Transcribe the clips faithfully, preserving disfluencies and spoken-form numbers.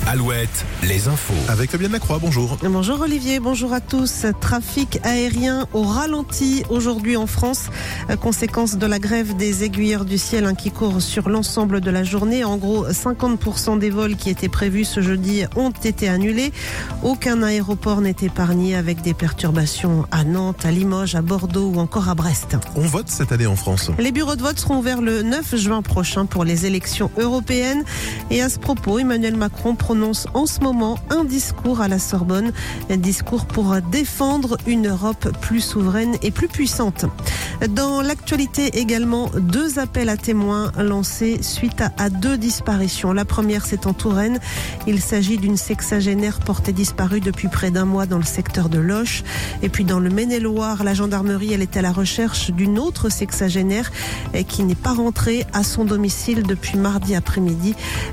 Alouette, les infos. Avec Fabienne Lacroix, bonjour. Bonjour Olivier, bonjour à tous. Trafic aérien au ralenti aujourd'hui en France. Conséquence de la grève des aiguilleurs du ciel hein, qui court sur l'ensemble de la journée. En gros, cinquante pour cent des vols qui étaient prévus ce jeudi ont été annulés. Aucun aéroport n'est épargné avec des perturbations à Nantes, à Limoges, à Bordeaux ou encore à Brest. On vote cette année en France. Les bureaux de vote seront ouverts le neuf juin prochain pour les élections européennes. Et à ce propos, Emmanuel Macron prononce en ce moment un discours à la Sorbonne, un discours pour défendre une Europe plus souveraine et plus puissante. Dans l'actualité également, deux appels à témoins lancés suite à, à deux disparitions. La première, c'est en Touraine. Il s'agit d'une sexagénaire portée disparue depuis près d'un mois dans le secteur de Loches. Et puis dans le Maine-et-Loire, la gendarmerie, elle est à la recherche d'une autre sexagénaire qui n'est pas rentrée à son domicile depuis mardi après-midi.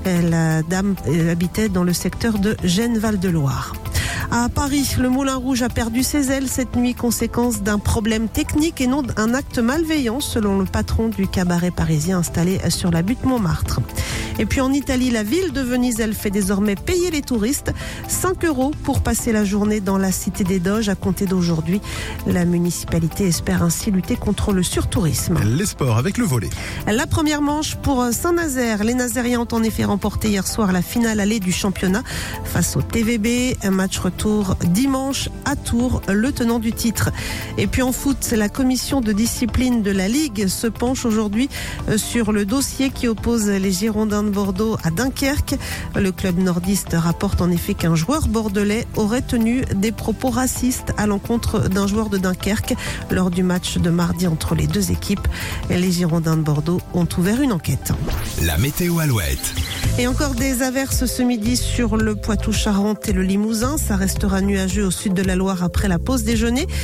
La dame habitait dans le secteur de Gênes-Val-de-Loire. À Paris, le Moulin Rouge a perdu ses ailes cette nuit, conséquence d'un problème technique et non d'un acte malveillant, selon le patron du cabaret parisien installé sur la butte Montmartre. Et puis en Italie, la ville de Venise, elle fait désormais payer les touristes cinq euros pour passer la journée dans la cité des Doges à compter d'aujourd'hui. La municipalité espère ainsi lutter contre le surtourisme. Les sports avec le volley. La première manche pour Saint-Nazaire. Les Nazériens ont en effet remporté hier soir la finale allée du championnat face au T V B. Un match retour dimanche à Tours, le tenant du titre. Et puis en foot, la commission de discipline de la Ligue se penche aujourd'hui sur le dossier qui oppose les Girondins de Bordeaux à Dunkerque. Le club nordiste rapporte en effet qu'un joueur bordelais aurait tenu des propos racistes à l'encontre d'un joueur de Dunkerque lors du match de mardi entre les deux équipes. Les Girondins de Bordeaux ont ouvert une enquête. La météo Alouette. Et encore des averses ce midi sur le Poitou-Charentes et le Limousin. Ça restera nuageux au sud de la Loire après la pause déjeuner.